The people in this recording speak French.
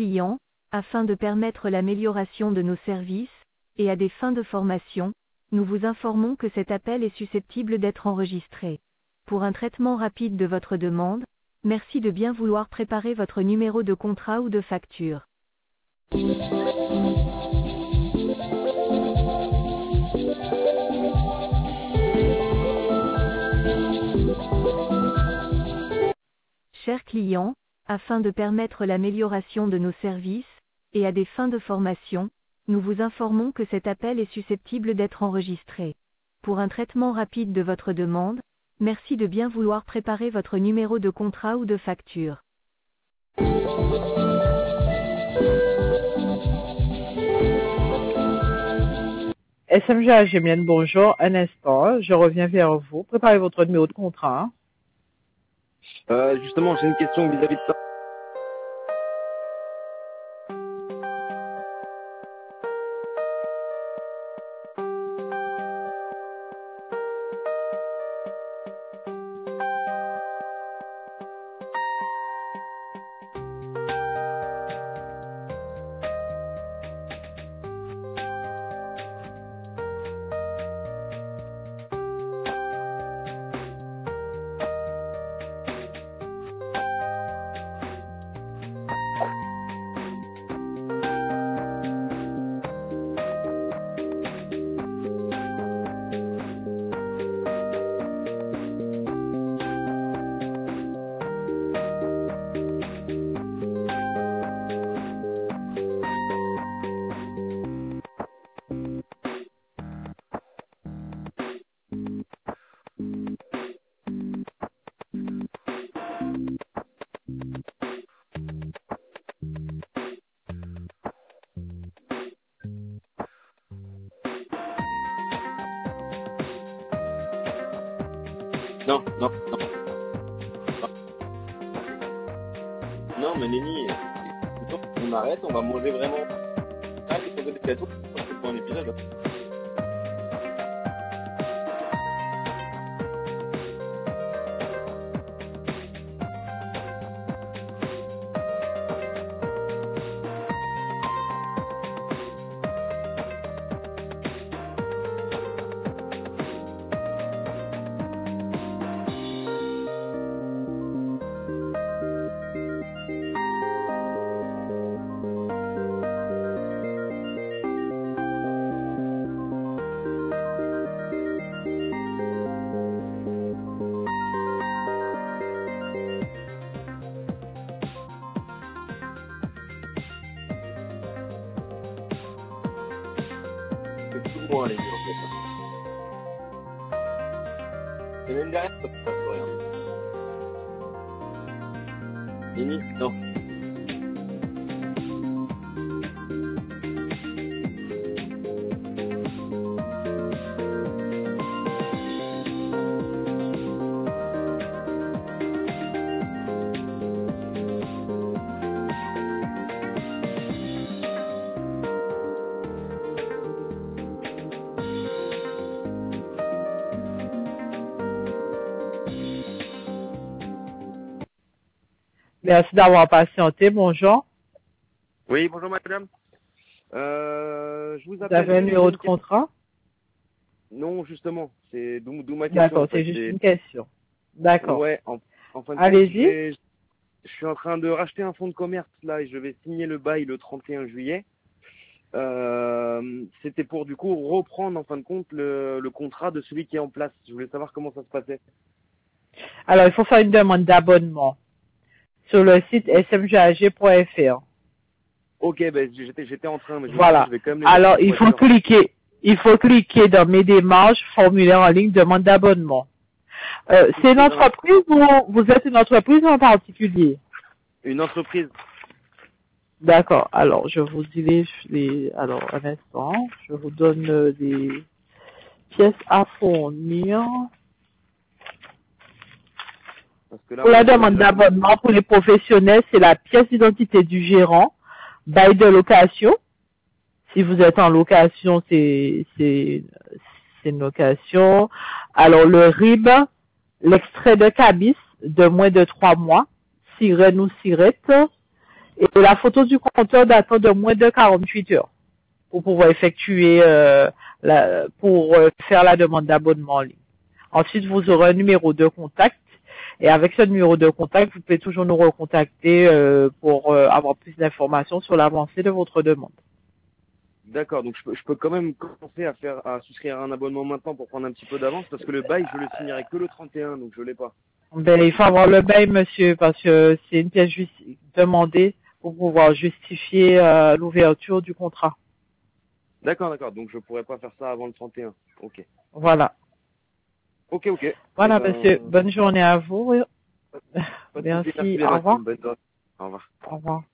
clients, afin de permettre l'amélioration de nos services, et à des fins de formation, nous vous informons que cet appel est susceptible d'être enregistré. Pour un traitement rapide de votre demande, merci de bien vouloir préparer votre numéro de contrat ou de facture. Chers clients, afin de permettre l'amélioration de nos services, et à des fins de formation, nous vous informons que cet appel est susceptible d'être enregistré. Pour un traitement rapide de votre demande, merci de bien vouloir préparer votre numéro de contrat ou de facture. SMGA Gémienne, bonjour. Un instant, je reviens vers vous. Préparez votre numéro de contrat. Justement, j'ai une question vis-à-vis de ça. Non, mais Lenny, on arrête, on va manger vraiment. Ah, il faut des gâteaux, c'est pour un épisode. Moi, Lenny, en fait. Et même derrière, ça ne passe rien. Lenny, non. Merci d'avoir patienté. Bonjour. Oui, bonjour madame. Je vous Vous appelle. avez un numéro de contrat? Non, justement. C'est d'où ma question. D'accord, en fait. c'est juste une question. D'accord. Ouais, en fin de Allez-y. compte, je suis en train de racheter un fonds de commerce là et je vais signer le bail le 31 juillet. C'était pour du coup reprendre en fin de compte le contrat de celui qui est en place. Je voulais savoir comment ça se passait. Alors, il faut faire une demande d'abonnement sur le site smgag.fr. Ok, ben j'étais en train, mais Voilà. je vais quand même Alors, il faut cliquer dans mes démarches, formulaire en ligne, demande d'abonnement. C'est une entreprise ou vous êtes une entreprise en particulier? Une entreprise. D'accord. Alors, je vous dis alors, un instant. Je vous donne des pièces à fournir. Parce que là, Pour la demande d'abonnement pour les professionnels, c'est la pièce d'identité du gérant, bail de location. Si vous êtes en location, c'est une location. Alors, le RIB, l'extrait de cabis de moins de 3 mois, sirène ou sirette, Et la photo du compteur datant de moins de 48 heures pour pouvoir effectuer, faire la demande d'abonnement en ligne. Ensuite, vous aurez un numéro de contact. Et avec ce numéro de contact, vous pouvez toujours nous recontacter pour avoir plus d'informations sur l'avancée de votre demande. D'accord, donc je peux quand même commencer à souscrire un abonnement maintenant pour prendre un petit peu d'avance parce que le bail, je le signerai que le 31, donc je l'ai pas. Ben, il faut avoir le bail, monsieur, parce que c'est une pièce demandée pour pouvoir justifier l'ouverture du contrat. D'accord, donc je pourrais pas faire ça avant le 31. Ok. Voilà. Ok. Voilà, Eh ben, monsieur. Bonne journée à vous. pas de souci, Merci. merci bien, Au revoir. Maxime. Bonne journée. Au revoir. Au revoir.